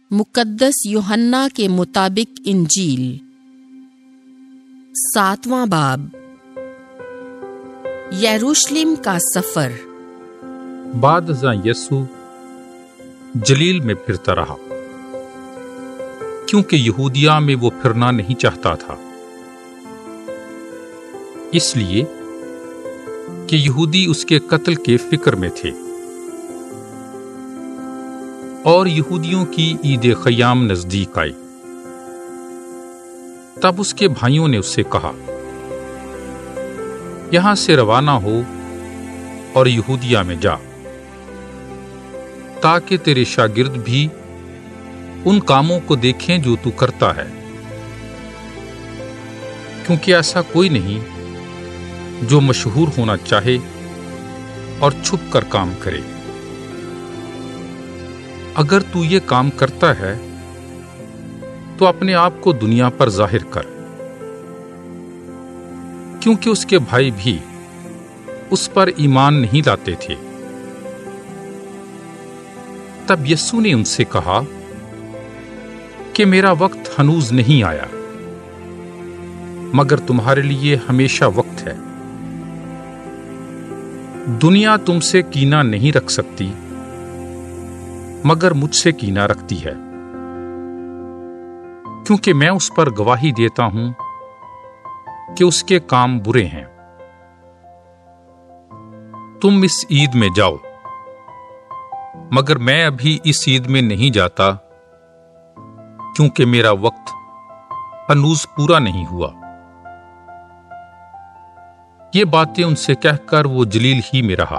मुक़द्दस यूहन्ना के मुताबिक इंजील 7वां बाब। यरूशलेम का सफर। बाद अज़ां यीशु जलील में फिरता रहा, क्योंकि यहूदिया में वो फिरना नहीं चाहता था, इसलिए कि यहूदी उसके कत्ल के फिक्र में थे और यहूदियों की ईद ख़याम नजदीक आई। तब उसके भाइयों ने उससे कहा, यहां से रवाना हो और यहूदिया में जा, ताकि तेरे शागिर्द भी उन कामों को देखें जो तू करता है, क्योंकि ऐसा कोई नहीं जो मशहूर होना चाहे और छुप कर काम करे। अगर तू ये काम करता है तो अपने आप को दुनिया पर जाहिर कर, क्योंकि उसके भाई भी उस पर ईमान नहीं लाते थे। तब यीशु ने उनसे कहा कि मेरा वक्त हनूज नहीं आया, मगर तुम्हारे लिए हमेशा वक्त है। दुनिया तुमसे कीना नहीं रख सकती, मगर मुझसे कीना रखती है, क्योंकि मैं उस पर गवाही देता हूं कि उसके काम बुरे हैं। तुम इस ईद में जाओ, मगर मैं अभी इस ईद में नहीं जाता, क्योंकि मेरा वक्त हनूज पूरा नहीं हुआ। ये बातें उनसे कहकर वो जलील ही में रहा।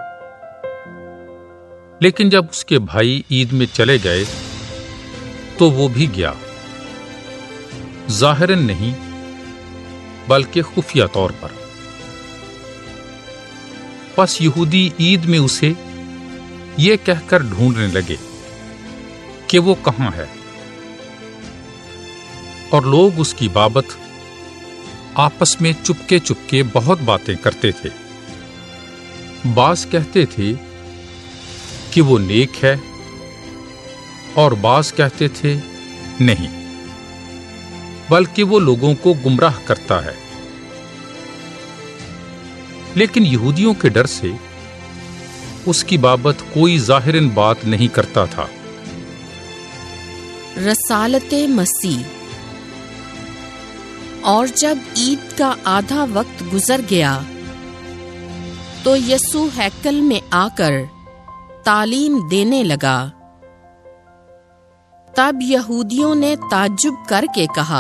लेकिन जब उसके भाई ईद में चले गए तो वो भी गया, जाहिरन नहीं बल्कि खुफिया तौर पर। बस यहूदी ईद में उसे ये कहकर ढूंढने लगे कि वो कहां है, और लोग उसकी बाबत आपस में चुपके चुपके बहुत बातें करते थे। बाज कहते थे कि वो नेक है, और बाज कहते थे नहीं, बल्कि वो लोगों को गुमराह करता है। लेकिन यहूदियों के डर से उसकी बाबत कोई जाहिरन बात नहीं करता था। रसालते मसीह। और जब ईद का आधा वक्त गुजर गया तो यीशु हैकल में आकर तालीम देने लगा। तब यहूदियों ने ताज्जुब करके कहा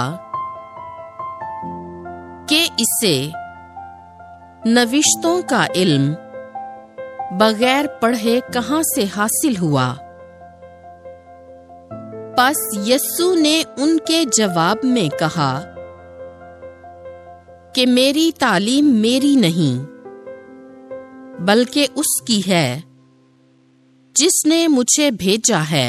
कि इसे नविश्तों का इल्म बगैर पढ़े कहां से हासिल हुआ। बस यीशु ने उनके जवाब में कहा कि मेरी तालीम मेरी नहीं, बल्कि उसकी है जिसने मुझे भेजा है।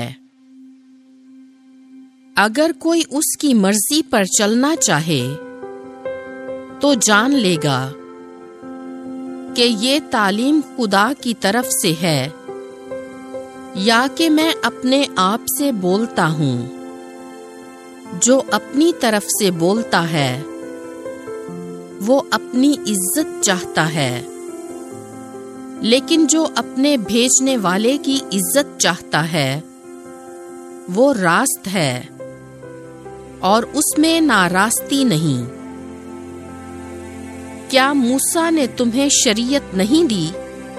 अगर कोई उसकी मर्जी पर चलना चाहे तो जान लेगा कि ये तालीम खुदा की तरफ से है, या कि मैं अपने आप से बोलता हूं। जो अपनी तरफ से बोलता है वो अपनी इज्जत चाहता है, लेकिन जो अपने भेजने वाले की इज्जत चाहता है वो रास्त है, और उसमें नारास्ती नहीं। क्या मूसा ने तुम्हें शरीयत नहीं दी,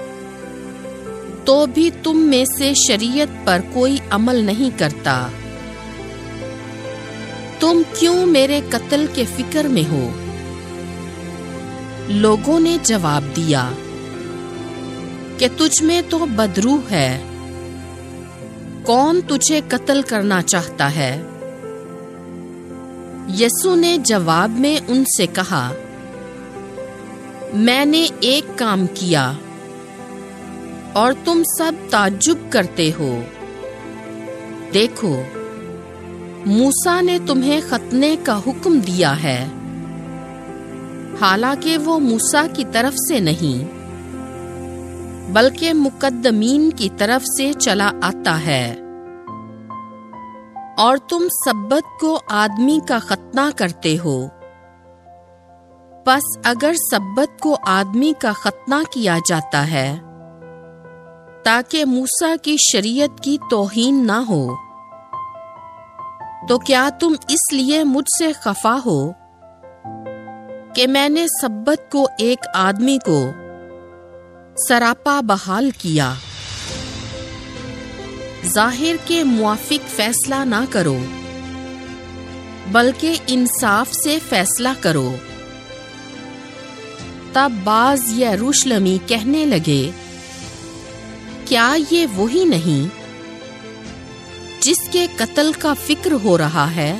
तो भी तुम में से शरीयत पर कोई अमल नहीं करता। तुम क्यों मेरे कत्ल के फिक्र में हो? लोगों ने जवाब दिया कि तुझ में तो बदरूह है, कौन तुझे कत्ल करना चाहता है? यीशु ने जवाब में उनसे कहा, मैंने एक काम किया और तुम सब ताज्जुब करते हो। देखो, मूसा ने तुम्हें खतने का हुक्म दिया है, हालांकि वो मूसा की तरफ से नहीं बल्कि मुकद्दमीन की तरफ से चला आता है। اور تم سبت کو آدمی کا ختنہ کرتے ہو۔ پس اگر سبت کو آدمی کا ختنہ کیا جاتا ہے تاکہ موسیٰ کی شریعت کی توہین نہ ہو، تو کیا تم اس لیے مجھ سے خفا ہو کہ میں نے سبت کو ایک آدمی کو سراپا بحال کیا؟ ظاہر کے موافق فیصلہ نہ کرو بلکہ انصاف سے فیصلہ کرو۔ تب بعض یروشلمی کہنے لگے، کیا یہ وہی نہیں جس کے قتل کا فکر ہو رہا ہے؟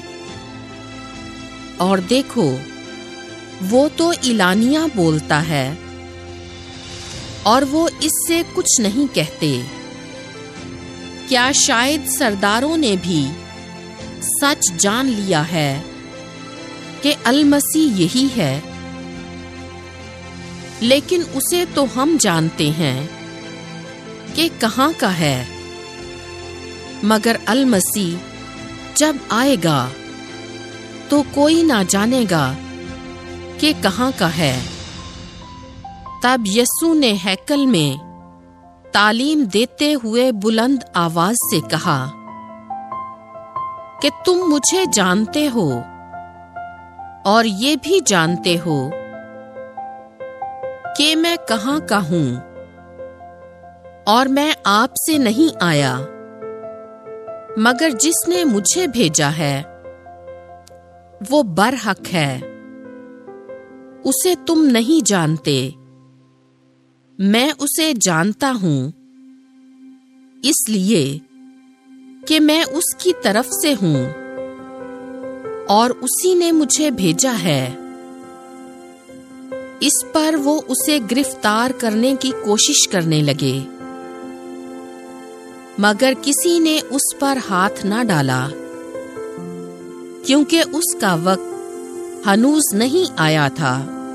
اور دیکھو، وہ تو اعلانیہ بولتا ہے اور وہ اس سے کچھ نہیں کہتے۔ کیا شاید سرداروں نے بھی سچ جان لیا ہے کہ المسیح یہی ہے؟ لیکن اسے تو ہم جانتے ہیں کہ کہاں کا ہے، مگر المسیح جب آئے گا تو کوئی نہ جانے گا کہ کہاں کا ہے۔ تب یسوع نے ہیکل میں تعلیم دیتے ہوئے بلند آواز سے کہا کہ تم مجھے جانتے ہو اور یہ بھی جانتے ہو کہ میں کہاں کا ہوں، اور میں آپ سے نہیں آیا مگر جس نے مجھے بھیجا ہے وہ برحق ہے۔ اسے تم نہیں جانتے، میں اسے جانتا ہوں، اس لیے کہ میں اس کی طرف سے ہوں اور اسی نے مجھے بھیجا ہے۔ اس پر وہ اسے گرفتار کرنے کی کوشش کرنے لگے، مگر کسی نے اس پر ہاتھ نہ ڈالا، کیونکہ اس کا وقت ہنوز نہیں آیا تھا۔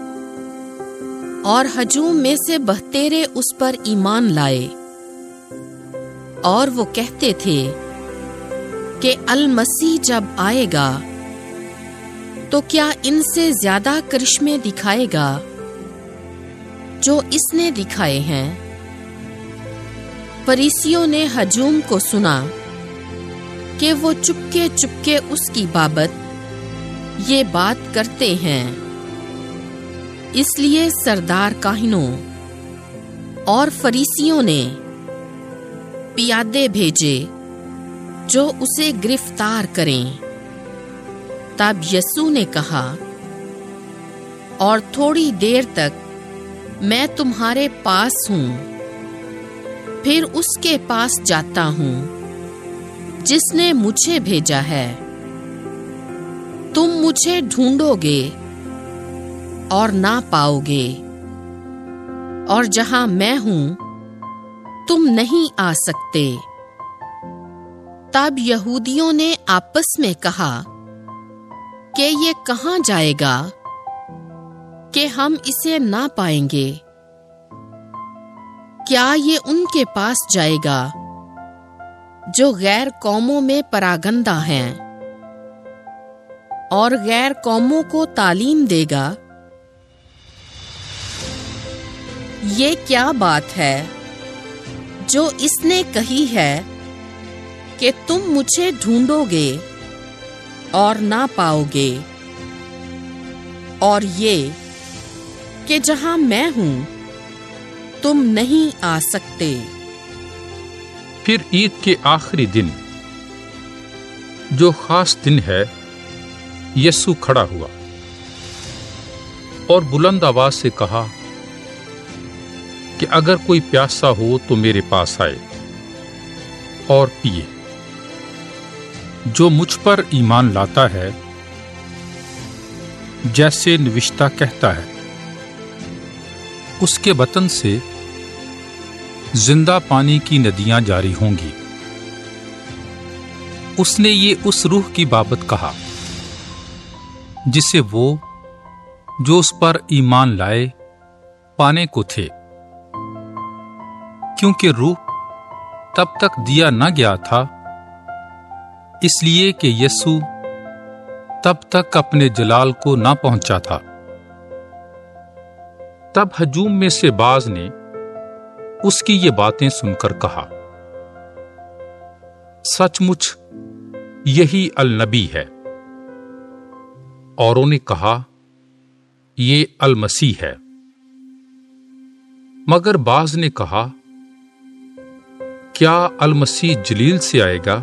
اور ہجوم میں سے بہتیرے اس پر ایمان لائے، اور وہ کہتے تھے کہ المسیح جب آئے گا تو کیا ان سے زیادہ کرشمے دکھائے گا جو اس نے دکھائے ہیں؟ فریسیوں نے ہجوم کو سنا کہ وہ چپکے چپکے اس کی بابت یہ بات کرتے ہیں، اس لیے سردار کاہنوں اور فریسیوں نے پیادے بھیجے جو اسے گرفتار کریں۔ تب یسوع نے کہا، اور تھوڑی دیر تک میں تمہارے پاس ہوں، پھر اس کے پاس جاتا ہوں جس نے مجھے بھیجا ہے۔ تم مجھے ڈھونڈو گے اور نہ پاؤ گے، اور جہاں میں ہوں تم نہیں آ سکتے۔ تب یہودیوں نے آپس میں کہا کہ یہ کہاں جائے گا کہ ہم اسے نہ پائیں گے؟ کیا یہ ان کے پاس جائے گا جو غیر قوموں میں پراگندہ ہیں اور غیر قوموں کو تعلیم دے گا؟ یہ کیا بات ہے جو اس نے کہی ہے کہ تم مجھے ڈھونڈو گے اور نہ پاؤ گے، اور یہ کہ جہاں میں ہوں تم نہیں آ سکتے۔ پھر عید کے آخری دن، جو خاص دن ہے، یسوع کھڑا ہوا اور بلند آواز سے کہا کہ اگر کوئی پیاسا ہو تو میرے پاس آئے اور پیے۔ جو مجھ پر ایمان لاتا ہے، جیسے نوشتہ کہتا ہے، اس کے بطن سے زندہ پانی کی ندیاں جاری ہوں گی۔ اس نے یہ اس روح کی بابت کہا جسے وہ جو اس پر ایمان لائے پانے کو تھے، کیونکہ روح تب تک دیا نہ گیا تھا اس لیے کہ یسوع تب تک اپنے جلال کو نہ پہنچا تھا۔ تب ہجوم میں سے بعض نے اس کی یہ باتیں سن کر کہا، سچ مچ یہی النبی ہے۔ اوروں نے کہا، یہ المسیح ہے۔ مگر بعض نے کہا، کیا المسیح جلیل سے آئے گا؟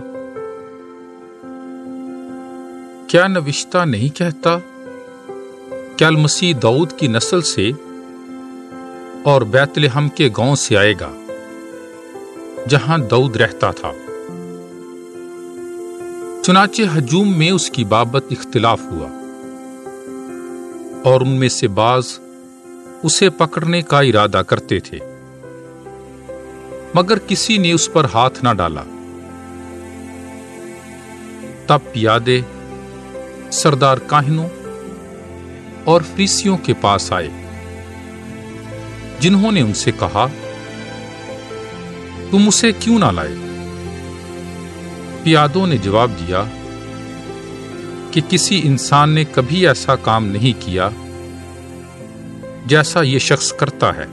کیا نوشتہ نہیں کہتا کہ المسیح داؤد کی نسل سے اور بیت لحم کے گاؤں سے آئے گا، جہاں داؤد رہتا تھا؟ چنانچہ ہجوم میں اس کی بابت اختلاف ہوا، اور ان میں سے بعض اسے پکڑنے کا ارادہ کرتے تھے، مگر کسی نے اس پر ہاتھ نہ ڈالا۔ تب پیادے سردار کاہنوں اور فریسیوں کے پاس آئے، جنہوں نے ان سے کہا، تم اسے کیوں نہ لائے؟ پیادوں نے جواب دیا کہ کسی انسان نے کبھی ایسا کام نہیں کیا جیسا یہ شخص کرتا ہے۔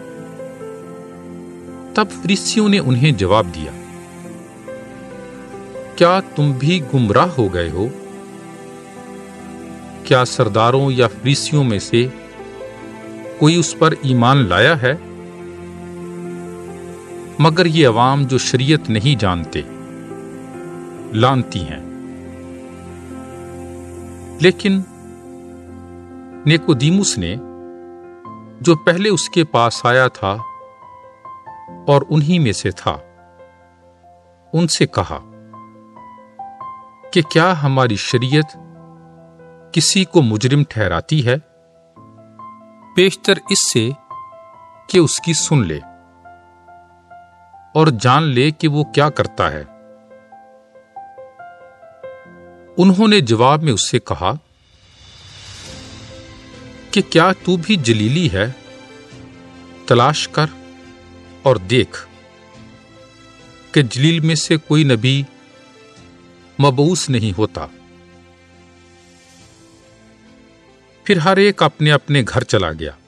تب فریسیوں نے انہیں جواب دیا، کیا تم بھی گمراہ ہو گئے ہو؟ کیا سرداروں یا فریسیوں میں سے کوئی اس پر ایمان لایا ہے؟ مگر یہ عوام جو شریعت نہیں جانتے لانتی ہیں۔ لیکن نیکودیموس نے، جو پہلے اس کے پاس آیا تھا اور انہی میں سے تھا، ان سے کہا کہ کیا ہماری شریعت کسی کو مجرم ٹھہراتی ہے؟ بیشتر اس سے کہ اس کی سن لے اور جان لے کہ وہ کیا کرتا ہے۔ انہوں نے جواب میں اس سے کہا کہ کیا تو بھی جلیلی ہے؟ تلاش کر اور دیکھ کہ جلیل میں سے کوئی نبی مبعوث نہیں ہوتا۔ پھر ہر ایک اپنے اپنے گھر چلا گیا۔